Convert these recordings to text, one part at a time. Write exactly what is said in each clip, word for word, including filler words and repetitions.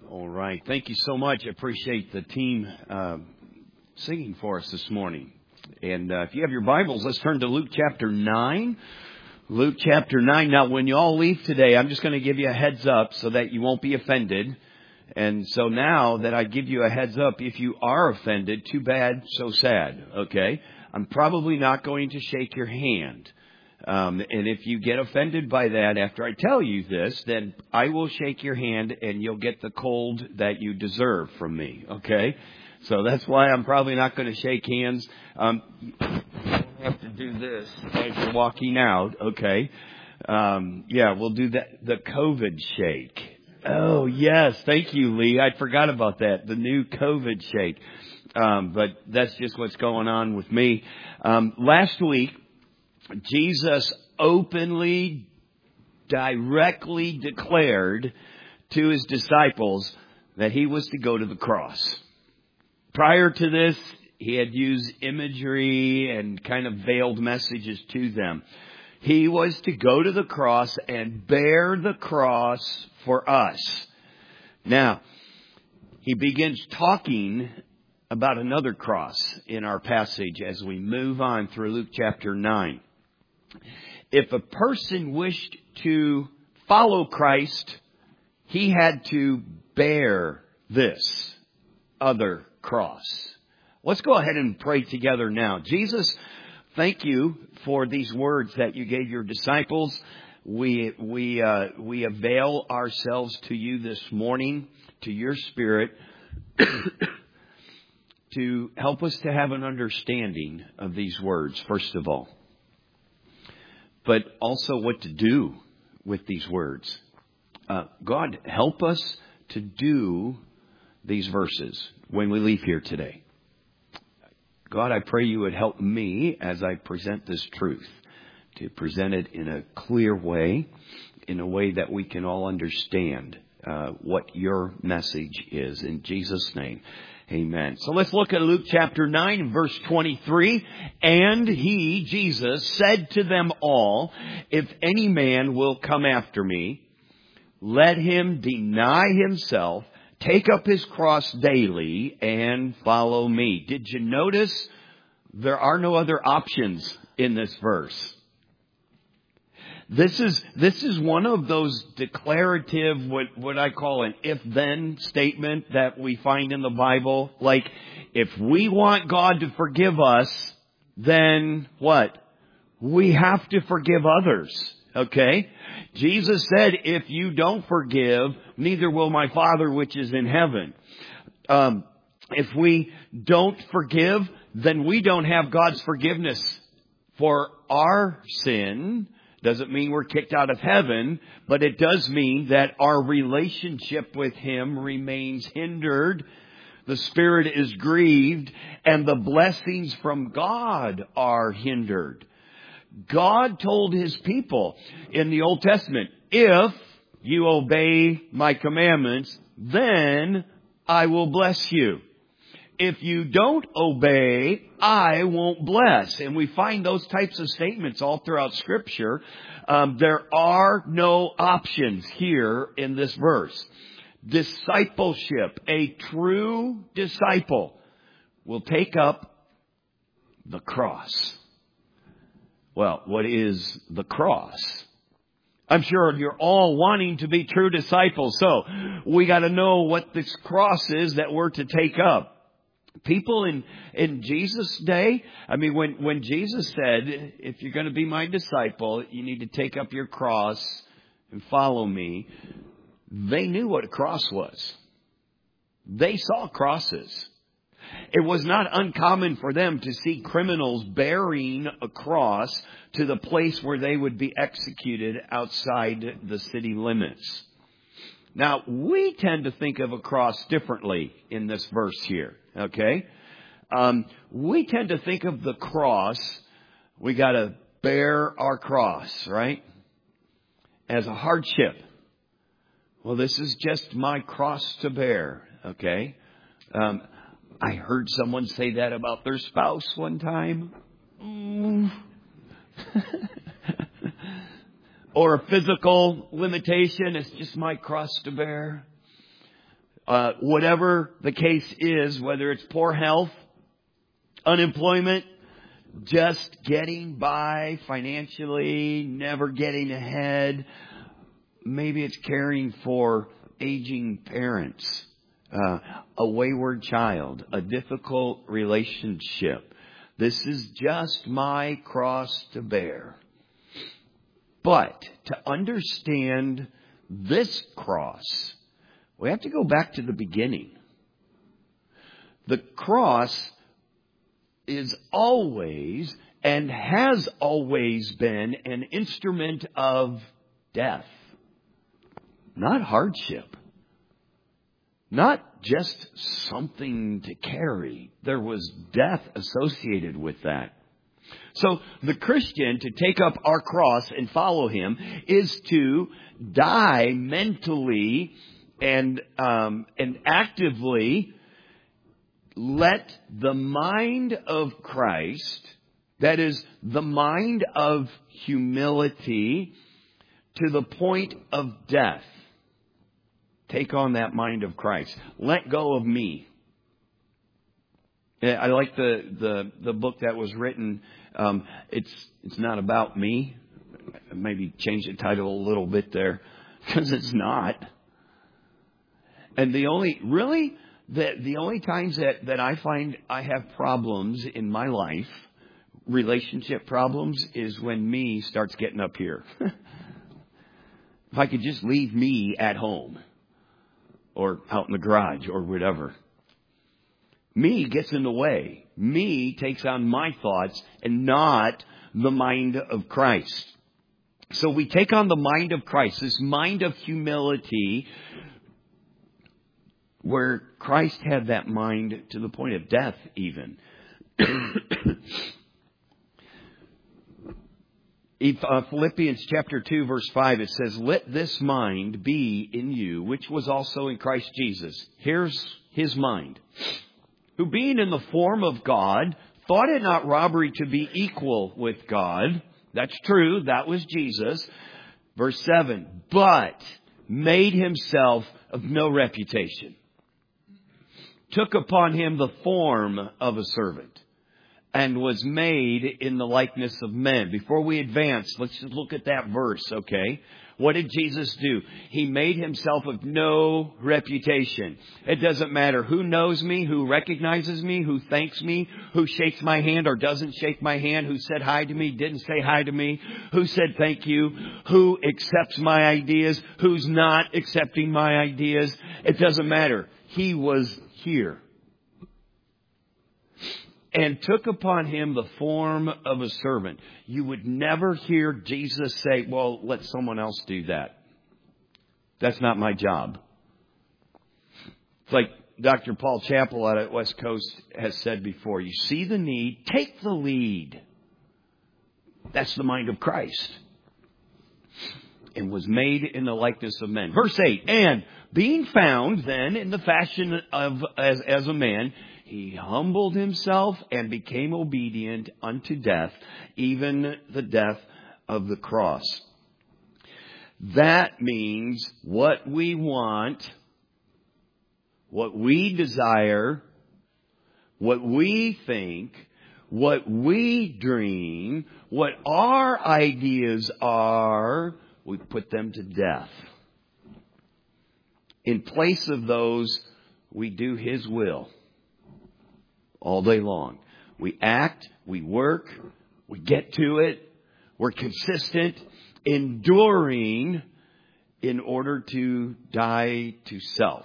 All right. Thank you so much. I appreciate the team uh, singing for us this morning. And uh, if you have your Bibles, let's turn to Luke chapter nine. Luke chapter nine. Now, when you all leave today, I'm just going to give you a heads up so that you won't be offended. And so now that I give you a heads up, if you are offended, too bad, so sad. Okay? I'm probably not going to shake your hand. Um, and if you get offended by that after I tell you this, then I will shake your hand and you'll get the cold that you deserve from me. Okay? So that's why I'm probably not going to shake hands. Um, you don't have to do this as you're walking out. Okay? Um, yeah, we'll do that. The COVID shake. Oh, yes. Thank you, Lee. I forgot about that. The new COVID shake. Um, but that's just what's going on with me. Um, last week, Jesus openly, directly declared to his disciples that he was to go to the cross. Prior to this, he had used imagery and kind of veiled messages to them. He was to go to the cross and bear the cross for us. Now, he begins talking about another cross in our passage as we move on through Luke chapter nine. If a person wished to follow Christ, he had to bear this other cross. Let's go ahead and pray together now. Jesus, thank you for these words that you gave your disciples. We we uh, we avail ourselves to you this morning, to your Spirit, to help us to have an understanding of these words, first of all. But also what to do with these words. Uh, God, help us to do these verses when we leave here today. God, I pray you would help me as I present this truth, to present it in a clear way, in a way that we can all understand uh, what your message is. In Jesus' name. Amen. So let's look at Luke chapter nine, verse twenty-three. And he, Jesus, said to them all, if any man will come after me, let him deny himself, take up his cross daily, and follow me. Did you notice there are no other options in this verse? This is this is one of those declarative, what, what I call an if-then statement that we find in the Bible. Like, if we want God to forgive us, then what? We have to forgive others. Okay? Jesus said, if you don't forgive, neither will my Father which is in heaven. Um, if we don't forgive, then we don't have God's forgiveness for our sin. Doesn't mean we're kicked out of heaven, but it does mean that our relationship with Him remains hindered. The Spirit is grieved, and the blessings from God are hindered. God told His people in the Old Testament, if you obey my commandments, then I will bless you. If you don't obey, I won't bless. And we find those types of statements all throughout Scripture. Um, there are no options here in this verse. Discipleship, a true disciple, will take up the cross. Well, what is the cross? I'm sure you're all wanting to be true disciples. So we got to know what this cross is that we're to take up. People in, in Jesus' day, I mean, when, when Jesus said, if you're going to be my disciple, you need to take up your cross and follow me, they knew what a cross was. They saw crosses. It was not uncommon for them to see criminals bearing a cross to the place where they would be executed outside the city limits. Now, we tend to think of a cross differently in this verse here. Okay? Um, we tend to think of the cross, we got to bear our cross, right? As a hardship. Well, this is just my cross to bear. Okay? Um, I heard someone say that about their spouse one time. Mm. Or a physical limitation. It's just my cross to bear. uh, whatever the case is, whether it's poor health, unemployment, just getting by financially, never getting ahead. Maybe it's caring for aging parents, uh, a wayward child, a difficult relationship. This is just my cross to bear. But to understand this cross, we have to go back to the beginning. The cross is always and has always been an instrument of death, not hardship, not just something to carry. There was death associated with that. So the Christian, to take up our cross and follow Him, is to die mentally and um, and actively let the mind of Christ, that is, the mind of humility to the point of death, take on that mind of Christ. Let go of me. I like the the, the book that was written. Um, it's it's not about me. Maybe change the title a little bit there, because it's not. And the only really the the only times that, that I find I have problems in my life, relationship problems, is when me starts getting up here. If I could just leave me at home or out in the garage or whatever. Me gets in the way. Me takes on my thoughts and not the mind of Christ. So we take on the mind of Christ, this mind of humility, where Christ had that mind to the point of death even. Philippians chapter two verse five, it says, "Let this mind be in you, which was also in Christ Jesus." Here's His mind. "Who being in the form of God, thought it not robbery to be equal with God." That's true. That was Jesus. Verse seven, "But made Himself of no reputation. Took upon Him the form of a servant. And was made in the likeness of men." Before we advance, let's just look at that verse, okay? What did Jesus do? He made Himself of no reputation. It doesn't matter who knows me, who recognizes me, who thanks me, who shakes my hand or doesn't shake my hand, who said hi to me, didn't say hi to me, who said thank you, who accepts my ideas, who's not accepting my ideas. It doesn't matter. He was here. And took upon Him the form of a servant. You would never hear Jesus say, "Well, let someone else do that. That's not my job." It's like Doctor Paul Chappell out at West Coast has said before. You see the need, take the lead. That's the mind of Christ. And was made in the likeness of men. Verse eight, "And being found then in the fashion of as, as a man, He humbled Himself and became obedient unto death, even the death of the cross." That means what we want, what we desire, what we think, what we dream, what our ideas are, we put them to death. In place of those, we do His will. All day long. We act, we work, we get to it, we're consistent, enduring in order to die to self.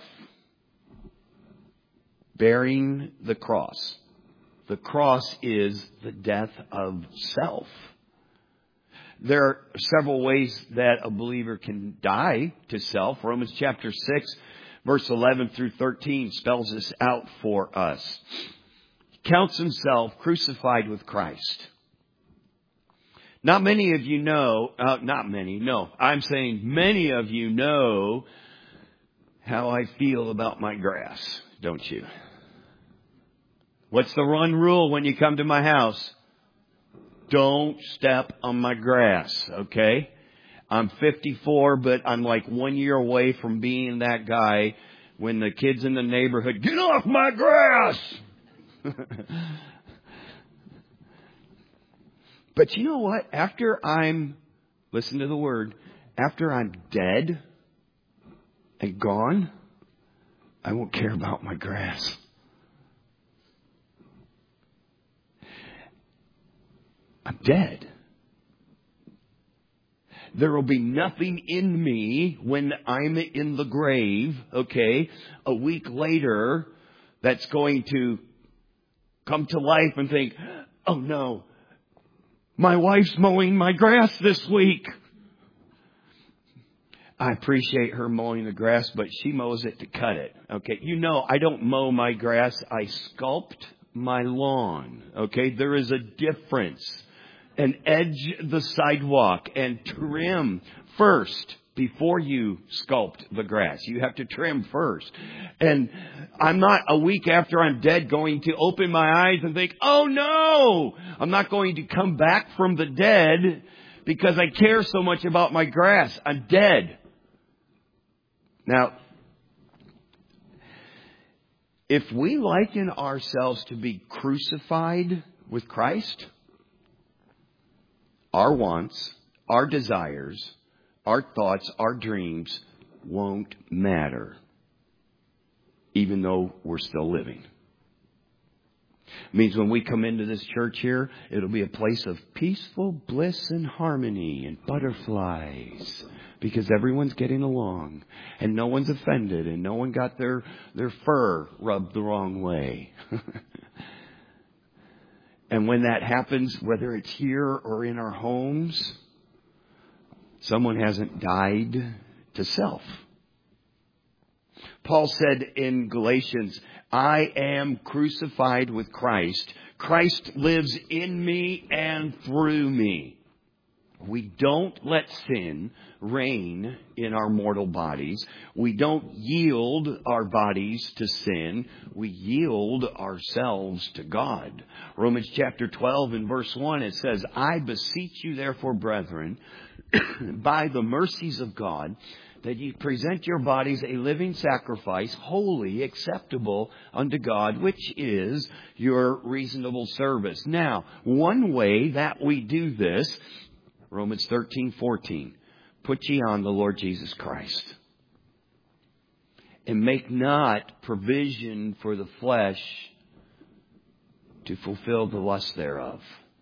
Bearing the cross. The cross is the death of self. There are several ways that a believer can die to self. Romans chapter six, verse eleven through thirteen spells this out for us. Counts himself crucified with Christ. Not many of you know, uh, not many, no, I'm saying many of you know how I feel about my grass, don't you? What's the one rule when you come to my house? Don't step on my grass, okay? I'm fifty-four, but I'm like one year away from being that guy when the kids in the neighborhood, get off my grass! But you know what? After I'm, listen to the word, after I'm dead and gone, I won't care about my grass. I'm dead. There will be nothing in me when I'm in the grave, okay, a week later that's going to come to life and think, oh no, my wife's mowing my grass this week. I appreciate her mowing the grass, but she mows it to cut it. Okay, you know, I don't mow my grass. I sculpt my lawn. Okay, there is a difference. And edge the sidewalk and trim first before you sculpt the grass. You have to trim first. And I'm not a week after I'm dead going to open my eyes and think, oh no, I'm not going to come back from the dead because I care so much about my grass. I'm dead. Now, if we liken ourselves to be crucified with Christ, our wants, our desires, our thoughts, our dreams won't matter, even though we're still living. It means when we come into this church here, it'll be a place of peaceful bliss and harmony and butterflies, because everyone's getting along and no one's offended and no one got their, their fur rubbed the wrong way. And when that happens, whether it's here or in our homes, someone hasn't died to self. Paul said in Galatians, I am crucified with Christ. Christ lives in me and through me. We don't let sin reign in our mortal bodies. We don't yield our bodies to sin. We yield ourselves to God. Romans chapter twelve and verse one, it says, I beseech you therefore, brethren, by the mercies of God, that you present your bodies a living sacrifice, holy, acceptable unto God, which is your reasonable service. Now, one way that we do this, Romans thirteen fourteen, put ye on the Lord Jesus Christ, and make not provision for the flesh to fulfill the lust thereof.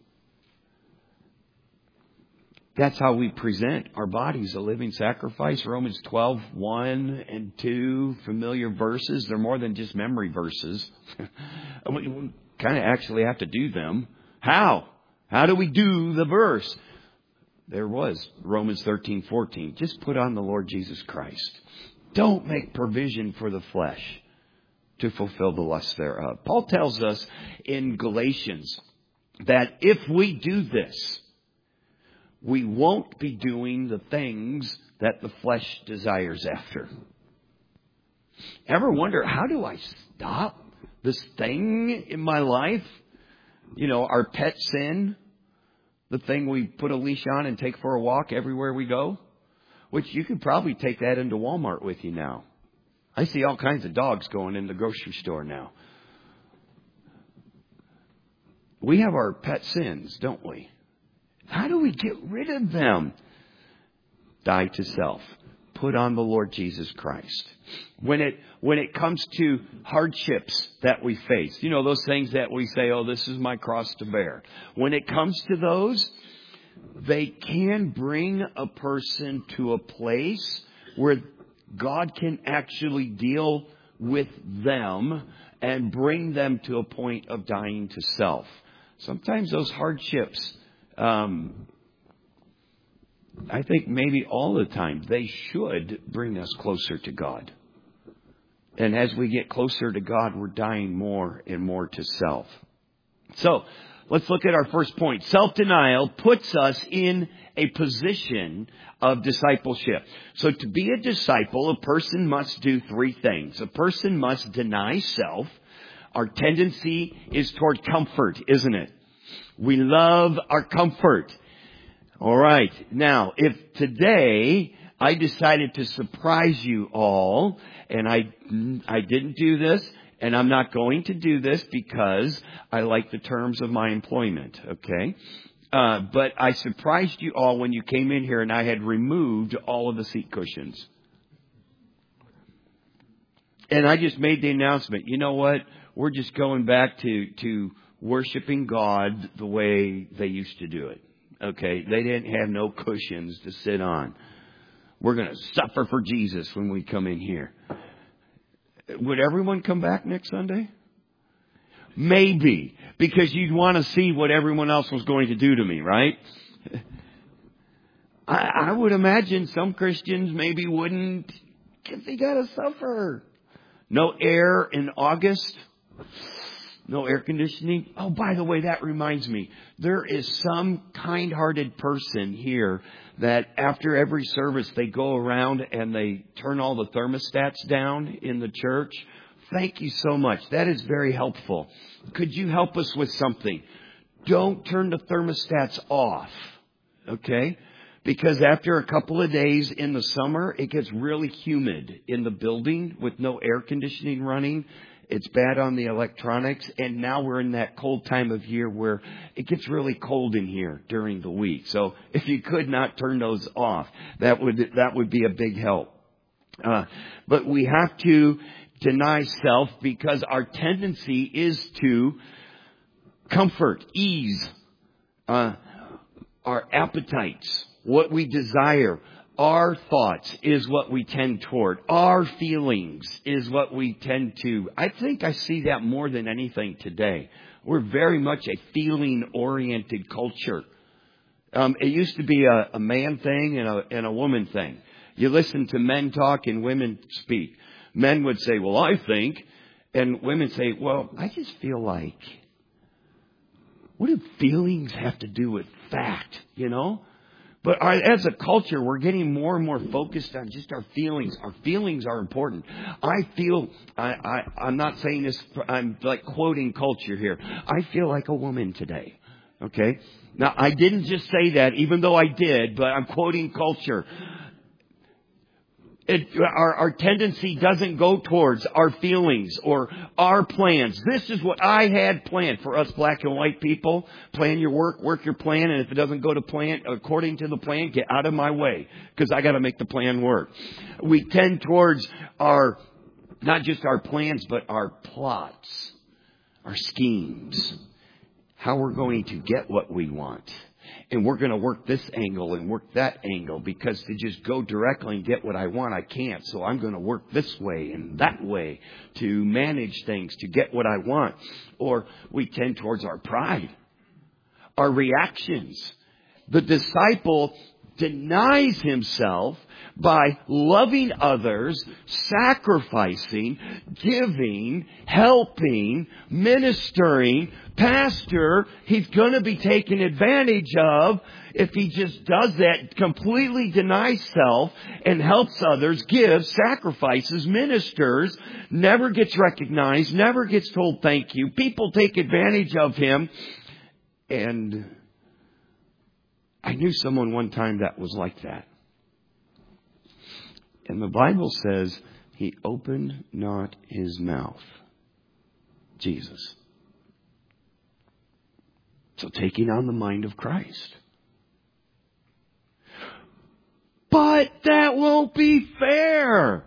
That's how we present our bodies a living sacrifice. Romans twelve one and two, familiar verses. They're more than just memory verses. We kind of actually have to do them. How? How do we do the verse? There was Romans thirteen fourteen. Just put on the Lord Jesus Christ. Don't make provision for the flesh to fulfill the lust thereof. Paul tells us in Galatians that if we do this, we won't be doing the things that the flesh desires after. Ever wonder, how do I stop this thing in my life? You know, our pet sin, the thing we put a leash on and take for a walk everywhere we go, which you could probably take that into Walmart with you now. I see all kinds of dogs going in the grocery store now. We have our pet sins, don't we? How do we get rid of them? Die to self. Put on the Lord Jesus Christ. When it when it comes to hardships that we face, you know, those things that we say, oh, this is my cross to bear. When it comes to those, they can bring a person to a place where God can actually deal with them and bring them to a point of dying to self. Sometimes those hardships, um, I think maybe all the time, they should bring us closer to God. And as we get closer to God, we're dying more and more to self. So, let's look at our first point. Self-denial puts us in a position of discipleship. So to be a disciple, a person must do three things. A person must deny self. Our tendency is toward comfort, isn't it? We love our comfort. All right. Now, if today I decided to surprise you all, and I, I didn't do this, and I'm not going to do this because I like the terms of my employment, okay? Uh, but I surprised you all when you came in here and I had removed all of the seat cushions. And I just made the announcement, you know what? We're just going back to, to worshiping God the way they used to do it. Okay? They didn't have no cushions to sit on. We're going to suffer for Jesus when we come in here. Would everyone come back next Sunday? Maybe. Because you'd want to see what everyone else was going to do to me, right? I, I would imagine some Christians maybe wouldn't, because they got to suffer. No air in August. No air conditioning. Oh, by the way, that reminds me. There is some kind-hearted person here that after every service they go around and they turn all the thermostats down in the church. Thank you so much. That is very helpful. Could you help us with something? Don't turn the thermostats off. Okay? Because after a couple of days in the summer, it gets really humid in the building with no air conditioning running. It's bad on the electronics. And now we're in that cold time of year where it gets really cold in here during the week. So if you could not turn those off, that would, that would be a big help. Uh, but we have to deny self because our tendency is to comfort, ease, uh, our appetites. What we desire, our thoughts is what we tend toward. Our feelings is what we tend to. I think I see that more than anything today. We're very much a feeling-oriented culture. Um, it used to be a, a man thing and a, and a woman thing. You listen to men talk and women speak. Men would say, well, I think. And women say, well, I just feel like. What do feelings have to do with fact, you know? But our, as a culture, we're getting more and more focused on just our feelings. Our feelings are important. I feel, I, I, I'm not saying this, I'm like quoting culture here. I feel like a woman today. Okay? Now, I didn't just say that, even though I did, but I'm quoting culture. It, our, our tendency doesn't go towards our feelings or our plans. This is what I had planned for us black and white people. Plan your work, work your plan, and if it doesn't go to plan according to the plan, get out of my way because I got to make the plan work. We tend towards our, not just our plans, but our plots, our schemes, how we're going to get what we want. And we're going to work this angle and work that angle because to just go directly and get what I want, I can't. So I'm going to work this way and that way to manage things, to get what I want. Or we tend towards our pride, our reactions. The disciple denies himself by loving others, sacrificing, giving, helping, ministering. Pastor, he's going to be taken advantage of if he just does that, completely denies self and helps others, gives, sacrifices, ministers, never gets recognized, never gets told thank you. People take advantage of him. And I knew someone one time that was like that. And the Bible says he opened not his mouth. Jesus. So taking on the mind of Christ. But that won't be fair.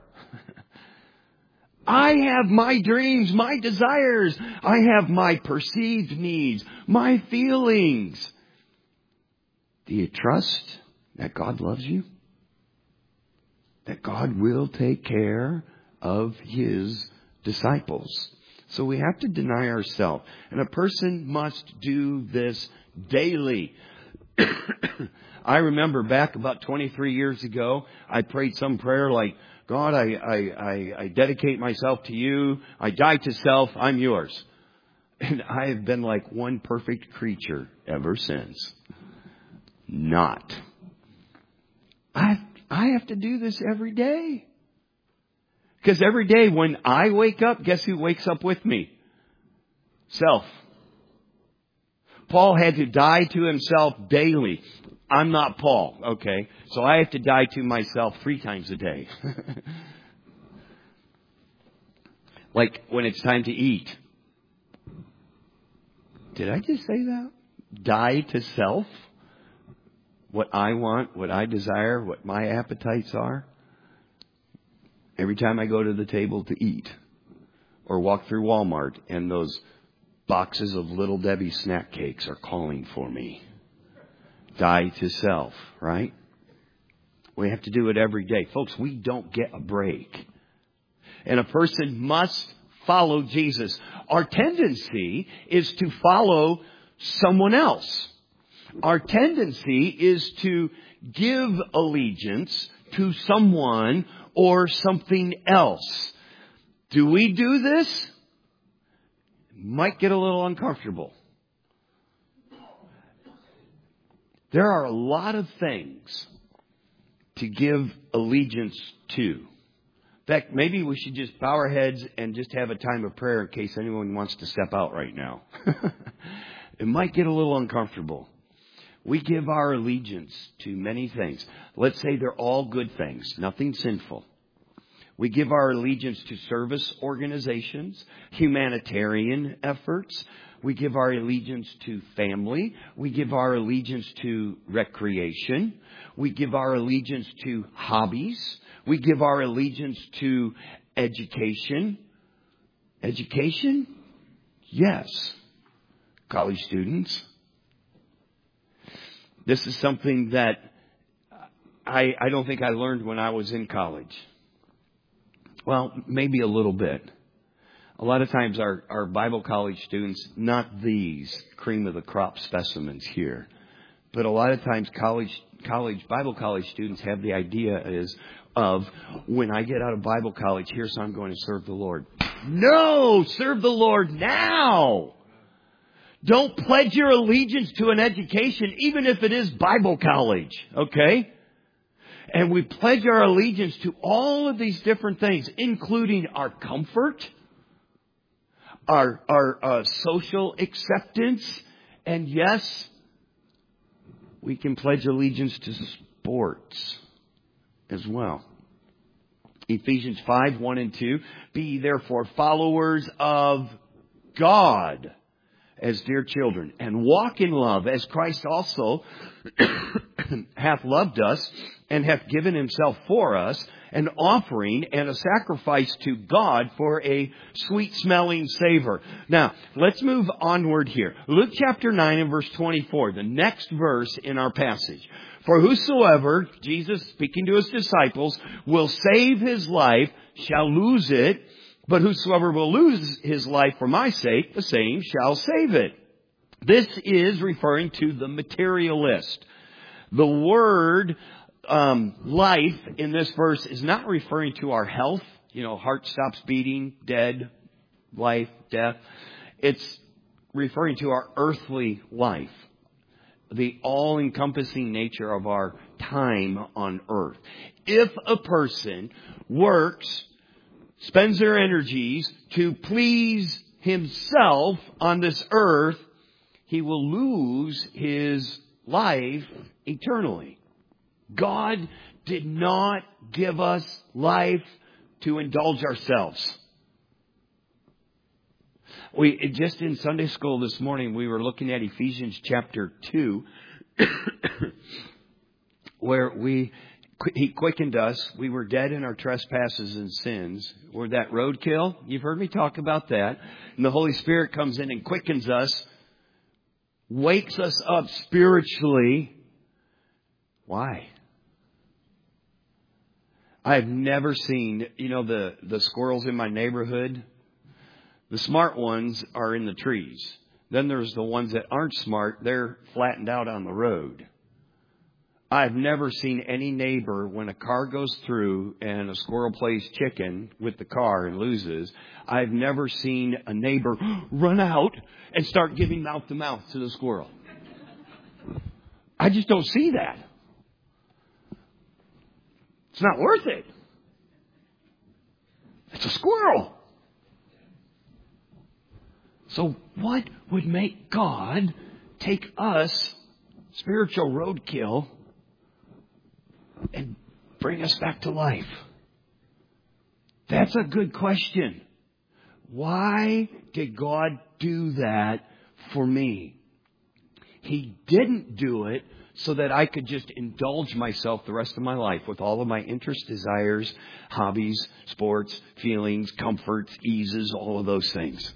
I have my dreams, my desires. I have my perceived needs, my feelings. Do you trust that God loves you? That God will take care of His disciples. So we have to deny ourselves. And a person must do this daily. I remember back about twenty-three years ago, I prayed some prayer like, God, I, I, I, I dedicate myself to you. I die to self. I'm yours. And I have been like one perfect creature ever since. Not. I I have to do this every day. Because every day when I wake up, guess who wakes up with me? Self. Paul had to die to himself daily. I'm not Paul, okay? So I have to die to myself three times a day. Like when it's time to eat. Did I just say that? Die to self? What I want, what I desire, what my appetites are? Every time I go to the table to eat or walk through Walmart and those boxes of Little Debbie snack cakes are calling for me. Die to self, right? We have to do it every day. Folks, we don't get a break. And a person must follow Jesus. Our tendency is to follow someone else. Our tendency is to give allegiance to someone or something else. Do we do this? Might get a little uncomfortable. There are a lot of things to give allegiance to. In fact, maybe we should just bow our heads and just have a time of prayer in case anyone wants to step out right now. It might get a little uncomfortable. We give our allegiance to many things. Let's say they're all good things, nothing sinful. We give our allegiance to service organizations, humanitarian efforts. We give our allegiance to family. We give our allegiance to recreation. We give our allegiance to hobbies. We give our allegiance to education. Education? Yes. College students. This is something that I, I don't think I learned when I was in college. Well, maybe a little bit. A lot of times our, our Bible college students, not these cream of the crop specimens here, but a lot of times college, college, Bible college students have the idea is of, when I get out of Bible college, here's how I'm going to serve the Lord. No! Serve the Lord now! Don't pledge your allegiance to an education, even if it is Bible college, okay? And we pledge our allegiance to all of these different things, including our comfort, our, our uh, social acceptance, and yes, we can pledge allegiance to sports as well. Ephesians five, one and two, be ye therefore followers of God as dear children, and walk in love as Christ also hath loved us and hath given himself for us, an offering and a sacrifice to God for a sweet-smelling savor. Now, let's move onward here. Luke chapter nine and verse twenty-four, the next verse in our passage. For whosoever, Jesus speaking to his disciples, will save his life shall lose it, but whosoever will lose his life for my sake, the same shall save it. This is referring to the materialist. The word um, life in this verse is not referring to our health. You know, heart stops beating, dead, life, death. It's referring to our earthly life. The all-encompassing nature of our time on earth. If a person works, spends their energies to please himself on this earth, he will lose his life eternally. God did not give us life to indulge ourselves. We just in Sunday school this morning, we were looking at Ephesians chapter two, where we He quickened us. We were dead in our trespasses and sins. We're that roadkill. You've heard me talk about that. And the Holy Spirit comes in and quickens us, wakes us up spiritually. Why? I've never seen, you know, the, the squirrels in my neighborhood. The smart ones are in the trees. Then there's the ones that aren't smart. They're flattened out on the road. I've never seen any neighbor, when a car goes through and a squirrel plays chicken with the car and loses, I've never seen a neighbor run out and start giving mouth to mouth to the squirrel. I just don't see that. It's not worth it. It's a squirrel. So what would make God take us spiritual roadkill and bring us back to life? That's a good question. Why did God do that for me? He didn't do it so that I could just indulge myself the rest of my life with all of my interests, desires, hobbies, sports, feelings, comforts, eases, all of those things.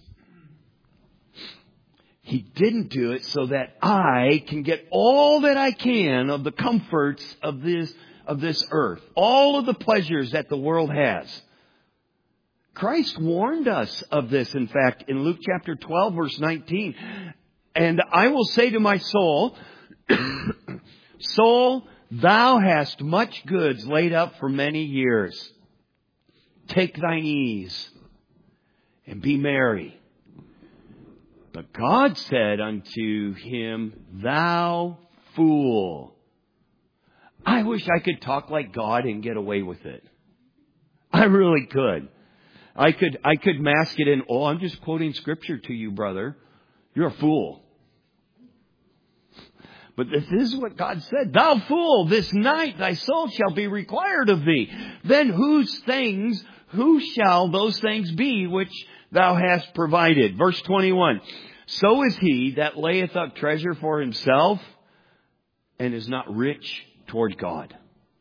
He didn't do it so that I can get all that I can of the comforts of this, of this earth. All of the pleasures that the world has. Christ warned us of this, in fact, in Luke chapter twelve, verse nineteen. And I will say to my soul, Soul, thou hast much goods laid up for many years. Take thine ease and be merry. But God said unto him, Thou fool. I wish I could talk like God and get away with it. I really could. I could, I could mask it in, oh, I'm just quoting scripture to you, brother. You're a fool. But this is what God said. Thou fool, this night thy soul shall be required of thee. Then whose things, who shall those things be which thou hast provided? Verse twenty-one. So is he that layeth up treasure for himself and is not rich toward God.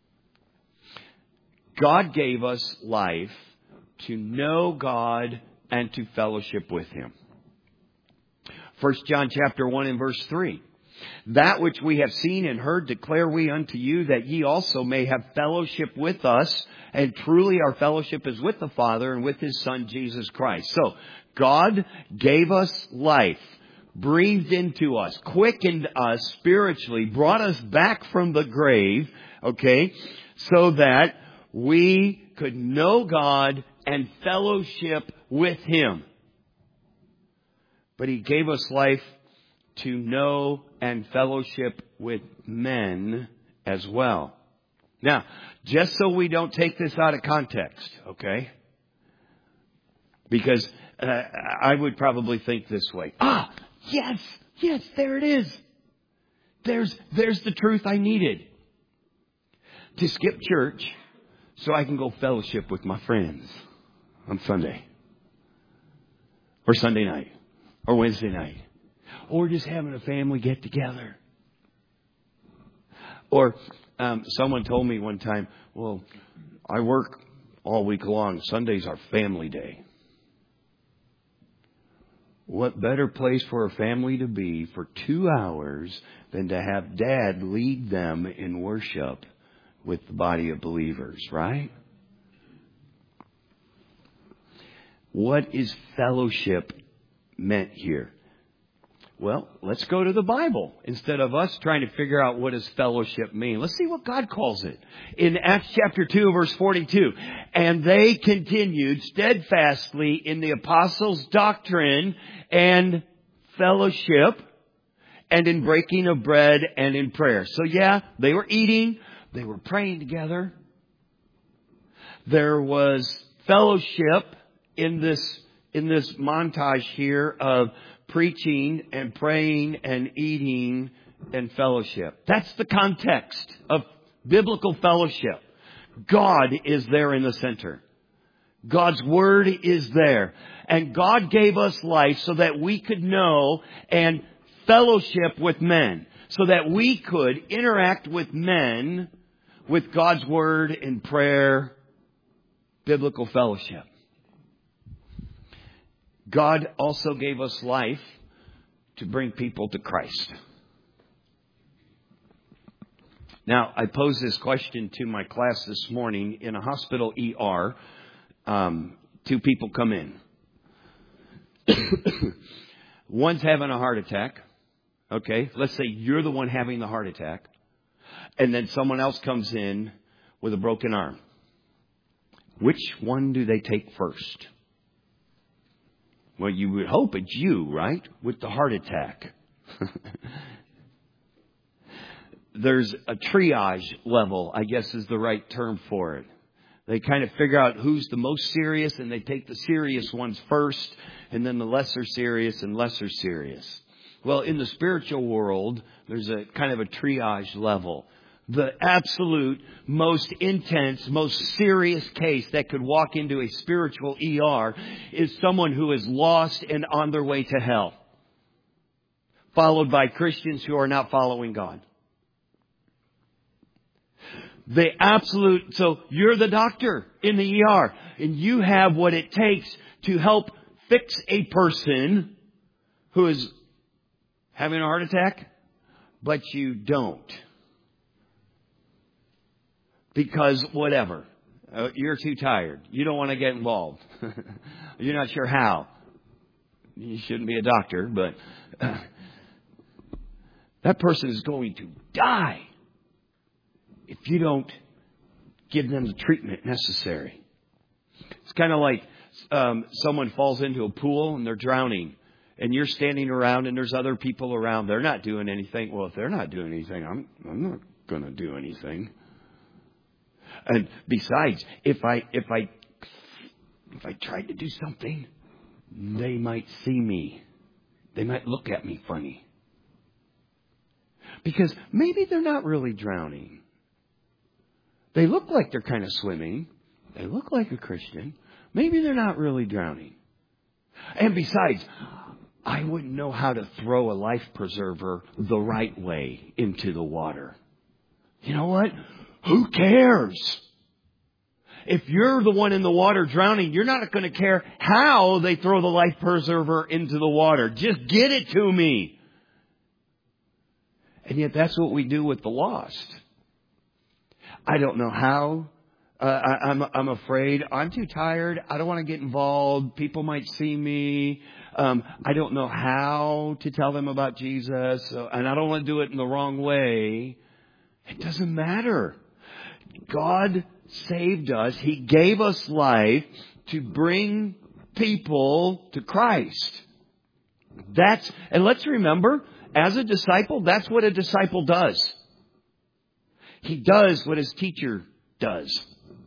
God gave us life to know God and to fellowship with Him. First John chapter one and verse three. That which we have seen and heard declare we unto you, that ye also may have fellowship with us. And truly our fellowship is with the Father and with His Son, Jesus Christ. So, God gave us life, breathed into us, quickened us spiritually, brought us back from the grave, okay, so that we could know God and fellowship with Him. But He gave us life to know and fellowship with men as well. Now, just so we don't take this out of context, okay? Because uh, I would probably think this way. Ah, yes, yes, there it is. There's, there's the truth I needed. To skip church so I can go fellowship with my friends on Sunday. Or Sunday night. Or Wednesday night. Or just having a family get together. Or um, someone told me one time, well, I work all week long. Sunday's our family day. What better place for a family to be for two hours than to have Dad lead them in worship with the body of believers, right? What is fellowship meant here? Well, let's go to the Bible instead of us trying to figure out what does fellowship mean. Let's see what God calls it. In Acts chapter two, verse forty-two. And they continued steadfastly in the apostles' doctrine and fellowship and in breaking of bread and in prayer. So yeah, they were eating. They were praying together. There was fellowship in this, in this montage here of preaching and praying and eating and fellowship. That's the context of biblical fellowship. God is there in the center. God's Word is there. And God gave us life so that we could know and fellowship with men. So that we could interact with men with God's Word in prayer, biblical fellowship. God also gave us life to bring people to Christ. Now, I posed this question to my class this morning in a hospital E R. Um, two people come in. One's having a heart attack. Okay, let's say you're the one having the heart attack. And then someone else comes in with a broken arm. Which one do they take first? Well, you would hope it's you, right? With the heart attack. There's a triage level, I guess is the right term for it. They kind of figure out who's the most serious and they take the serious ones first and then the lesser serious and lesser serious. Well, in the spiritual world, there's a kind of a triage level. The absolute most intense, most serious case that could walk into a spiritual E R is someone who is lost and on their way to hell, followed by Christians who are not following God. The absolute, so you're the doctor in the E R, and you have what it takes to help fix a person who is having a heart attack, but you don't. Because whatever. Uh, you're too tired. You don't want to get involved. You're not sure how. You shouldn't be a doctor, but uh, that person is going to die if you don't give them the treatment necessary. It's kind of like um, someone falls into a pool and they're drowning. And you're standing around and there's other people around. They're not doing anything. Well, if they're not doing anything, I'm, I'm not going to do anything. And besides, if I, if I, if I tried to do something, they might see me. They might look at me funny. Because maybe they're not really drowning. They look like they're kind of swimming. They look like a Christian. Maybe they're not really drowning. And besides, I wouldn't know how to throw a life preserver the right way into the water. You know what? Who cares? If you're the one in the water drowning, you're not going to care how they throw the life preserver into the water. Just get it to me. And yet that's what we do with the lost. I don't know how. Uh, I, I'm, I'm afraid. I'm too tired. I don't want to get involved. People might see me. Um, I don't know how to tell them about Jesus. So, and I don't want to do it in the wrong way. It doesn't matter. God saved us. He gave us life to bring people to Christ. That's, and let's remember, as a disciple, that's what a disciple does. He does what his teacher does.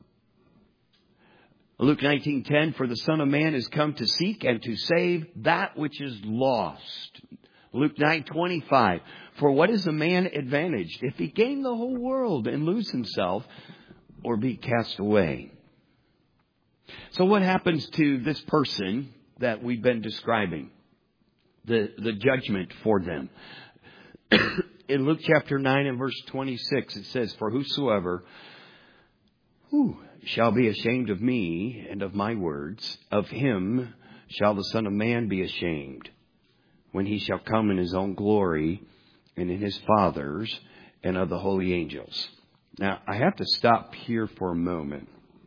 Luke nineteen ten, for the Son of Man is come to seek and to save that which is lost. Luke nine twenty-five, for what is a man advantaged if he gain the whole world and lose himself or be cast away? So what happens to this person that we've been describing? The, the judgment for them. In Luke chapter nine and verse twenty-six, it says, for whosoever whew, shall be ashamed of me and of my words, of him shall the Son of Man be ashamed, when he shall come in his own glory and in his Father's and of the holy angels. Now, I have to stop here for a moment.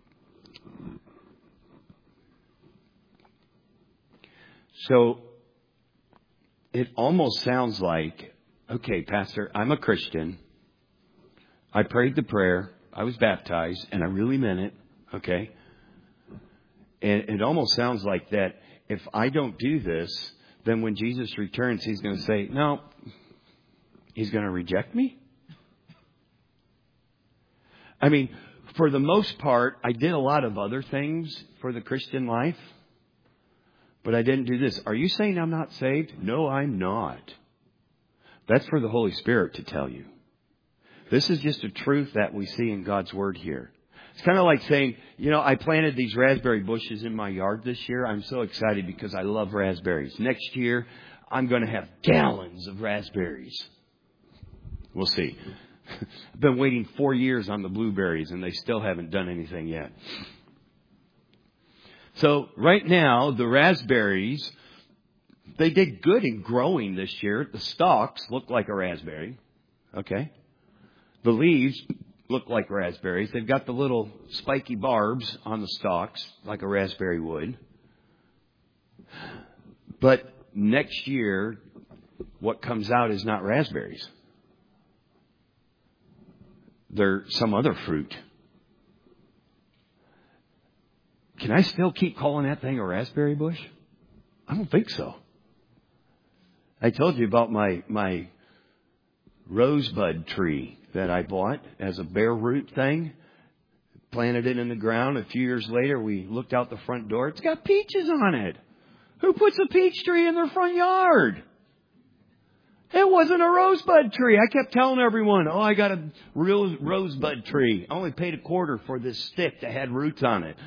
So, it almost sounds like, okay, Pastor, I'm a Christian. I prayed the prayer. I was baptized, and I really meant it, okay? And it almost sounds like that if I don't do this, then when Jesus returns, he's going to say, no, he's going to reject me? I mean, for the most part, I did a lot of other things for the Christian life, but I didn't do this. Are you saying I'm not saved? No, I'm not. That's for the Holy Spirit to tell you. This is just a truth that we see in God's Word here. It's kind of like saying, you know, I planted these raspberry bushes in my yard this year. I'm so excited because I love raspberries. Next year, I'm going to have gallons of raspberries. We'll see. I've been waiting four years on the blueberries and they still haven't done anything yet. So right now, the raspberries, they did good in growing this year. The stalks look like a raspberry. Okay. The leaves look like raspberries. They've got the little spiky barbs on the stalks like a raspberry would. But next year, what comes out is not raspberries. They're some other fruit. Can I still keep calling that thing a raspberry bush? I don't think so. I told you about my, my rosebud tree that I bought as a bare root thing. Planted it in the ground. A few years later, we looked out the front door. It's got peaches on it. Who puts a peach tree in their front yard? It wasn't a rosebud tree. I kept telling everyone, oh, I got a real rosebud tree. I only paid a quarter for this stick that had roots on it.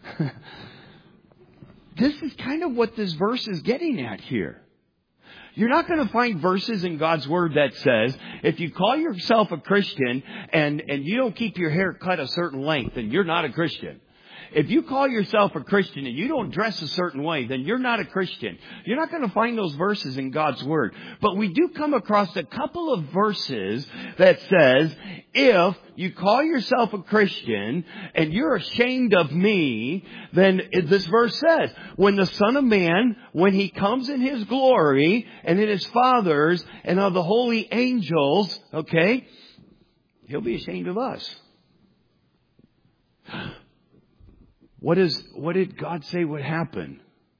This is kind of what this verse is getting at here. You're not going to find verses in God's Word that says, if you call yourself a Christian and, and you don't keep your hair cut a certain length, then you're not a Christian. If you call yourself a Christian and you don't dress a certain way, then you're not a Christian. You're not going to find those verses in God's Word. But we do come across a couple of verses that says, if you call yourself a Christian and you're ashamed of me, then this verse says, when the Son of Man, when He comes in His glory and in His Father's and of the holy angels, okay, He'll be ashamed of us. What is, what did God say would happen?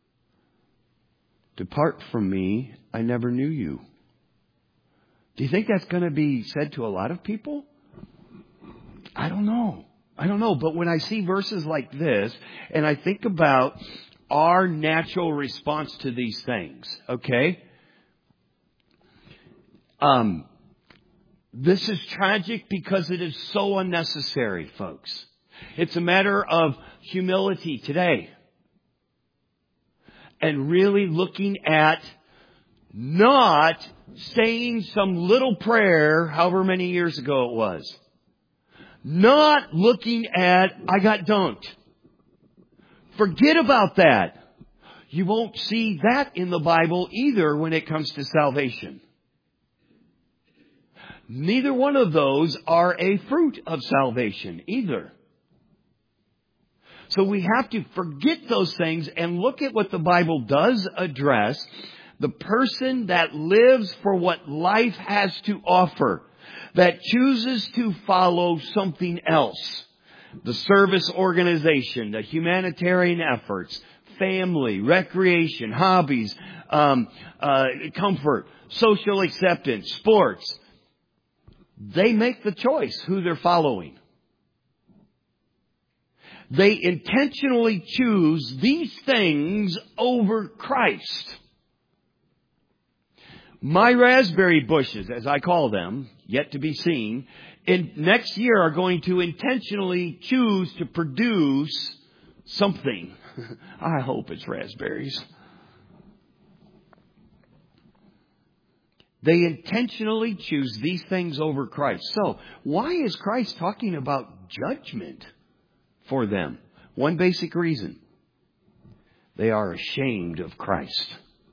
Depart from me, I never knew you. Do you think that's going to be said to a lot of people? I don't know. I don't know. But when I see verses like this, and I think about our natural response to these things, okay? Um, this is tragic because it is so unnecessary, folks. It's a matter of humility today. And really looking at not saying some little prayer, however many years ago it was. Not looking at, I got dunked. Forget about that. You won't see that in the Bible either when it comes to salvation. Neither one of those are a fruit of salvation either. So we have to forget those things and look at what the Bible does address. The person that lives for what life has to offer, that chooses to follow something else. The service organization, the humanitarian efforts, family, recreation, hobbies, um, uh, comfort, social acceptance, sports. They make the choice who they're following. They intentionally choose these things over Christ. My raspberry bushes, as I call them, yet to be seen, in next year are going to intentionally choose to produce something. I hope it's raspberries. They intentionally choose these things over Christ. So, why is Christ talking about judgment for them? One basic reason. They are ashamed of Christ.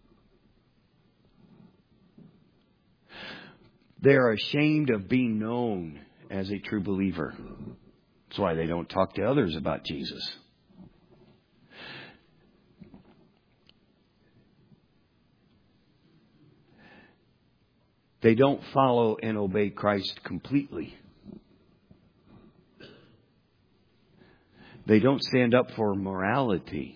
They are ashamed of being known as a true believer. That's why they don't talk to others about Jesus. They don't follow and obey Christ completely. They don't stand up for morality.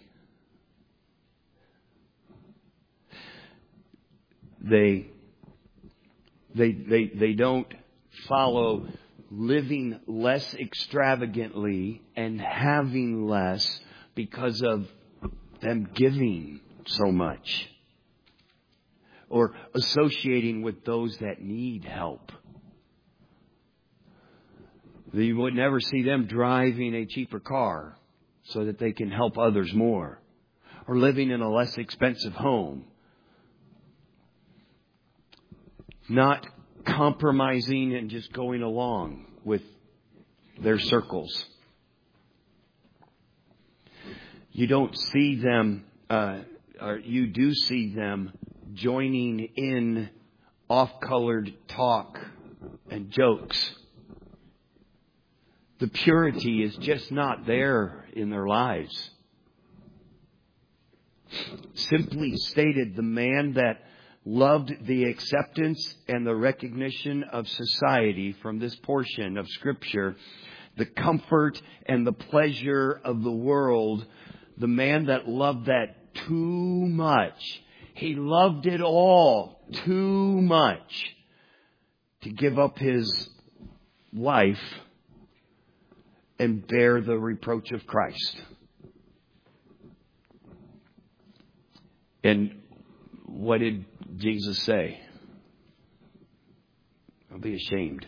They, they, they, they don't follow living less extravagantly and having less because of them giving so much. Or associating with those that need help. You would never see them driving a cheaper car so that they can help others more. Or living in a less expensive home. Not compromising and just going along with their circles. You don't see them, uh, or you do see them joining in off-colored talk and jokes. The purity is just not there in their lives. Simply stated, the man that loved the acceptance and the recognition of society from this portion of Scripture, the comfort and the pleasure of the world, the man that loved that too much. He loved it all too much to give up his life and bear the reproach of Christ. And what did Jesus say? be ashamed.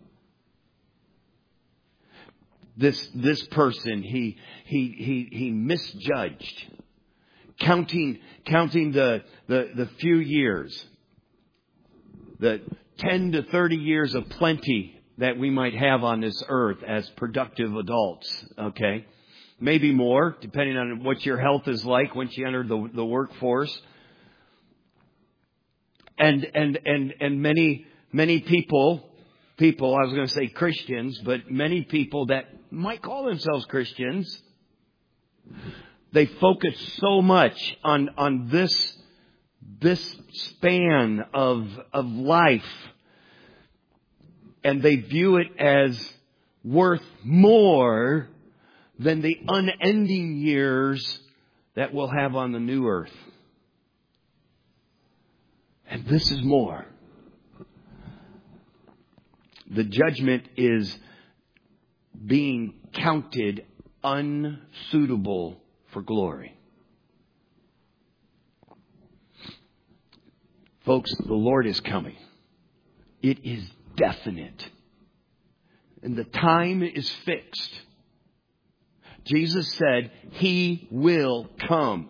This this person, he he he he misjudged, counting counting the the, the few years, the ten to thirty years of plenty that we might have on this earth as productive adults. Okay, maybe more, depending on what your health is like once you enter the the workforce. And and and and many many people. People, I was going to say Christians, but many people that might call themselves Christians, they focus so much on, on this, this span of, of life, and they view it as worth more than the unending years that we'll have on the new earth. And this is more. The judgment is being counted unsuitable for glory. Folks, the Lord is coming. It is definite. And the time is fixed. Jesus said, He will come.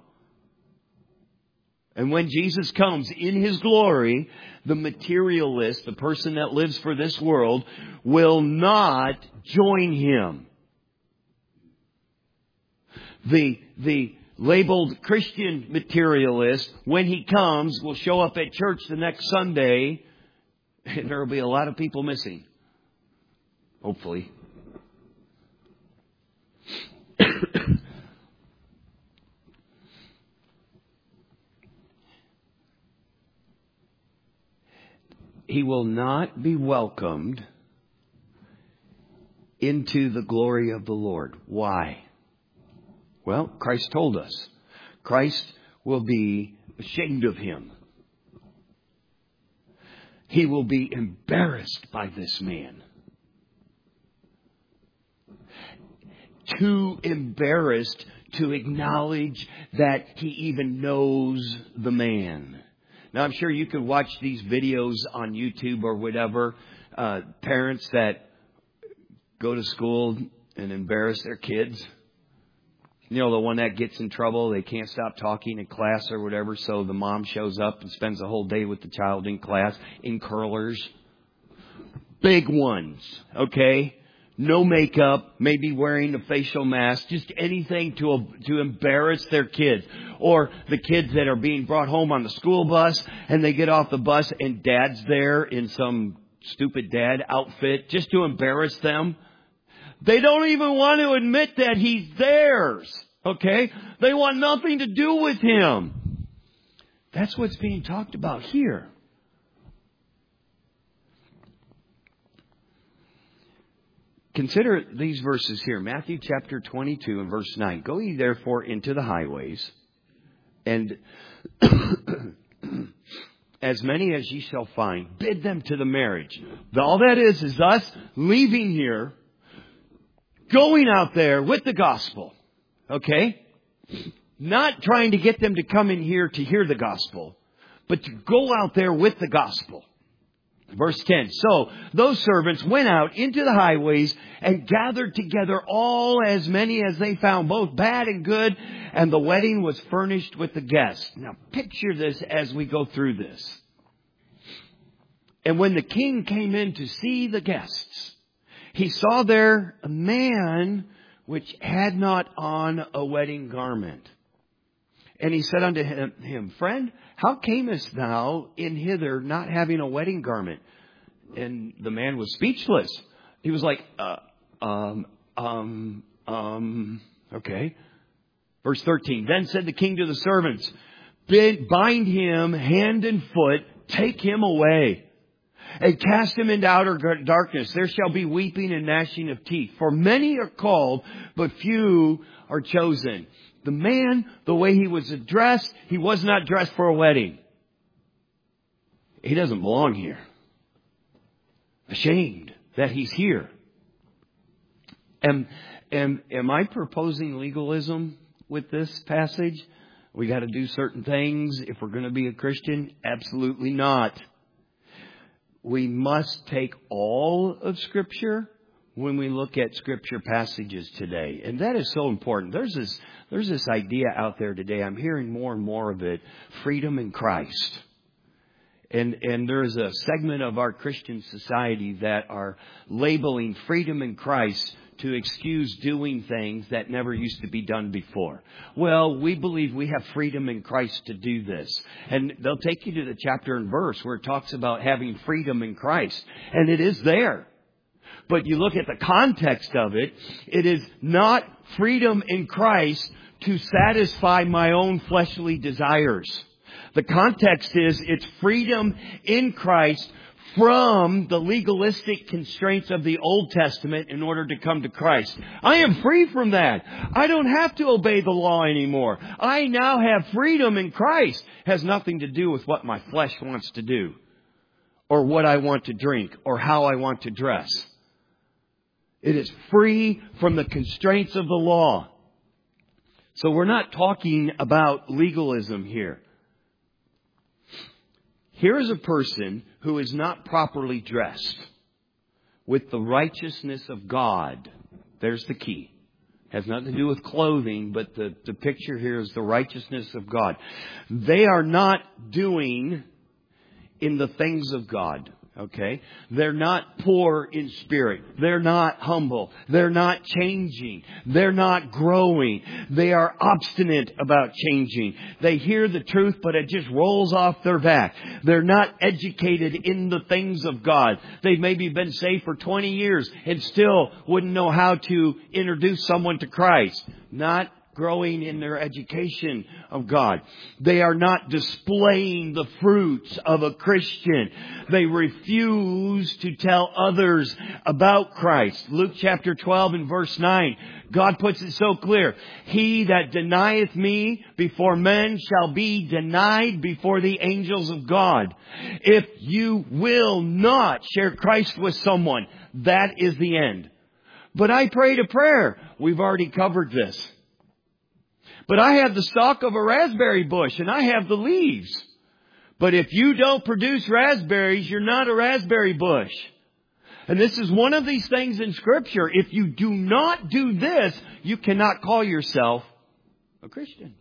And when Jesus comes in His glory, the materialist, the person that lives for this world, will not join Him. The, the labeled Christian materialist, when he comes, will show up at church the next Sunday, and there will be a lot of people missing. Hopefully. He will not be welcomed into the glory of the Lord. Why? Well, Christ told us. Christ will be ashamed of him. He will be embarrassed by this man. Too embarrassed to acknowledge that he even knows the man. Now, I'm sure you could watch these videos on YouTube or whatever. Uh, parents that go to school and embarrass their kids. You know, the one that gets in trouble, they can't stop talking in class or whatever, so the mom shows up and spends the whole day with the child in class in curlers. Big ones, okay? No makeup, maybe wearing a facial mask, just anything to to embarrass their kids. Or the kids that are being brought home on the school bus and they get off the bus and dad's there in some stupid dad outfit just to embarrass them. They don't even want to admit that he's theirs, okay? They want nothing to do with him. That's what's being talked about here. Consider these verses here. Matthew chapter twenty-two and verse nine. Go ye therefore into the highways, and as many as ye shall find, bid them to the marriage. All that is, is us leaving here, going out there with the gospel. Okay? Not trying to get them to come in here to hear the gospel, but to go out there with the gospel. Verse ten. So those servants went out into the highways and gathered together all as many as they found, both bad and good, and the wedding was furnished with the guests. Now picture this as we go through this. And when the king came in to see the guests, he saw there a man which had not on a wedding garment. And he said unto him, Friend, how camest thou in hither not having a wedding garment? And the man was speechless. He was like, uh, um, um, um, okay. Verse thirteen. Then said the king to the servants, Bind him hand and foot, take him away, and cast him into outer darkness. There shall be weeping and gnashing of teeth. For many are called, but few are chosen. The man, the way he was dressed, he was not dressed for a wedding. He doesn't belong here. Ashamed that he's here. Am, am, am I proposing legalism with this passage? We got to do certain things if we're going to be a Christian? Absolutely not. we must take all of Scripture when we look at Scripture passages today. And that is so important. There's this, there's this idea out there today. I'm hearing more and more of it. Freedom in Christ. And, and there's a segment of our Christian society that are labeling freedom in Christ to excuse doing things that never used to be done before. Well, we believe we have freedom in Christ to do this. And they'll take you to the chapter and verse where it talks about having freedom in Christ. And it is there. But you look at the context of it, it is not freedom in Christ to satisfy my own fleshly desires. The context is it's freedom in Christ from the legalistic constraints of the Old Testament in order to come to Christ. I am free from that. I don't have to obey the law anymore. I now have freedom in Christ. It has nothing to do with what my flesh wants to do, or what I want to drink, or how I want to dress. It is free from the constraints of the law. So we're not talking about legalism here. Here is a person who is not properly dressed with the righteousness of God. There's the key. It has nothing to do with clothing, but the, the picture here is the righteousness of God. They are not doing in the things of God. Okay? They're not poor in spirit. They're not humble. They're not changing. They're not growing. They are obstinate about changing. They hear the truth, but it just rolls off their back. They're not educated in the things of God. They've maybe been saved for twenty years and still wouldn't know how to introduce someone to Christ. Not growing in their education of God. They are not displaying the fruits of a Christian. They refuse to tell others about Christ. Luke chapter twelve and verse nine. God puts it so clear. He that denieth me before men shall be denied before the angels of God. If you will not share Christ with someone, that is the end. But I prayed a prayer. We've already covered this. But I have the stalk of a raspberry bush and I have the leaves. But if you don't produce raspberries, you're not a raspberry bush. And this is one of these things in Scripture. If you do not do this, you cannot call yourself a Christian.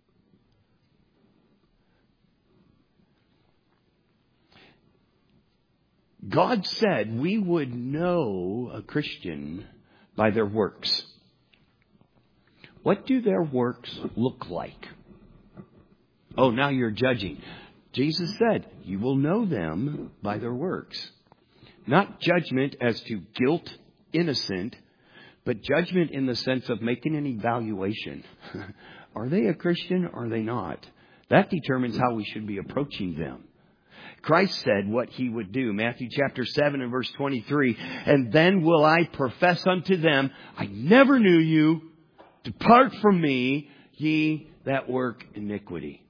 God said we would know a Christian by their works. What do their works look like? Oh, now you're judging. Jesus said, you will know them by their works. Not judgment as to guilt, innocent, but judgment in the sense of making an evaluation. Are they a Christian or are they not? That determines how we should be approaching them. Christ said what He would do. Matthew chapter seven and verse twenty-three. And then will I profess unto them, I never knew you. Depart from me, ye that work iniquity.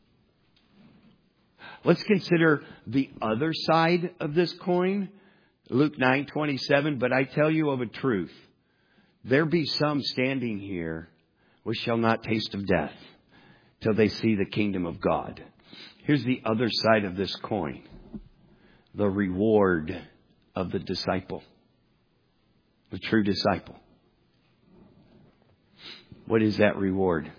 Let's consider the other side of this coin. Luke nine twenty-seven. But I tell you of a truth, there be some standing here which shall not taste of death till they see the kingdom of God. Here's the other side of this coin. The reward of the disciple. The true disciple. What is that reward?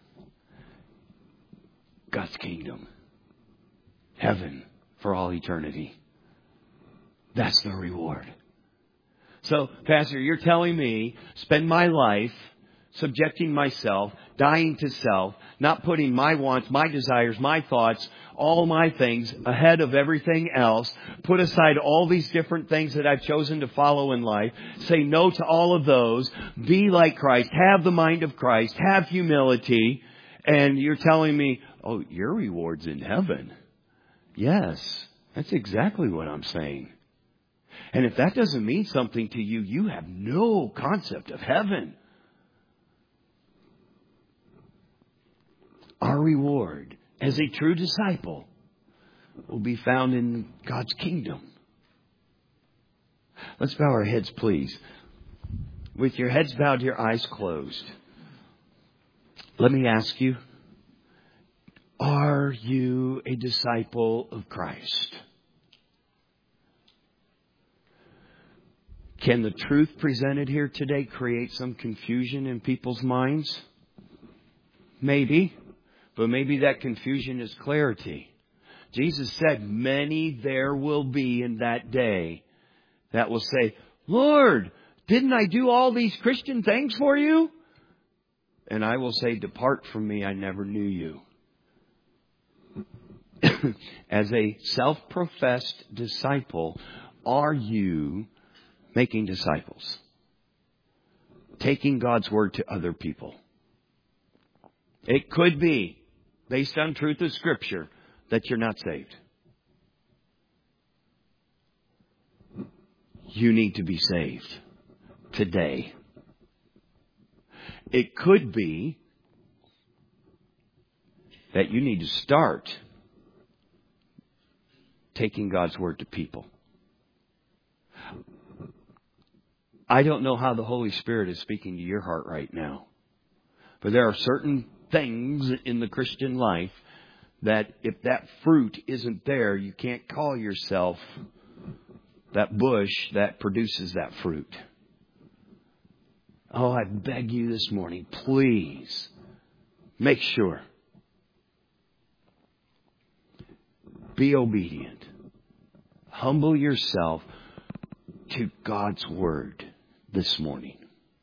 God's kingdom. Heaven for all eternity. That's the reward. So, Pastor, you're telling me spend my life subjecting myself, dying to self, not putting my wants, my desires, my thoughts, all my things ahead of everything else, put aside all these different things that I've chosen to follow in life, say no to all of those, be like Christ, have the mind of Christ, have humility, and you're telling me, oh, your reward's in heaven. Yes, that's exactly what I'm saying. And if that doesn't mean something to you, you have no concept of heaven. Our reward as a true disciple will be found in God's kingdom. Let's bow our heads, please. With your heads bowed, your eyes closed. Let me ask you, are you a disciple of Christ? Can the truth presented here today create some confusion in people's minds? Maybe. But maybe that confusion is clarity. Jesus said, many there will be in that day that will say, Lord, didn't I do all these Christian things for you? And I will say, depart from me, I never knew you. As a self-professed disciple, are you making disciples? Taking God's word to other people? It could be, based on truth of Scripture, that you're not saved. You need to be saved today. It could be that you need to start taking God's word to people. I don't know how the Holy Spirit is speaking to your heart right now. But there are certain things in the Christian life that if that fruit isn't there, you can't call yourself that bush that produces that fruit. Oh, I beg you this morning, please make sure. Be obedient. Humble yourself to God's word this morning.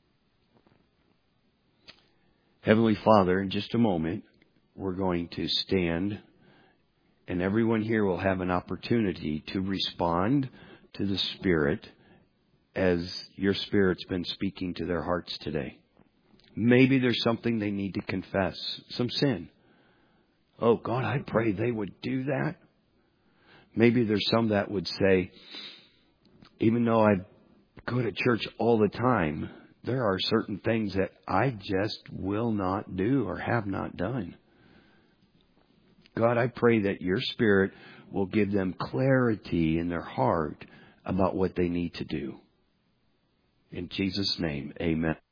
Heavenly Father, in just a moment, we're going to stand, and everyone here will have an opportunity to respond to the Spirit as your Spirit's been speaking to their hearts today. Maybe there's something they need to confess, some sin. Oh, God, I pray they would do that. Maybe there's some that would say, even though I go to church all the time, there are certain things that I just will not do or have not done. God, I pray that your Spirit will give them clarity in their heart about what they need to do. In Jesus' name, amen.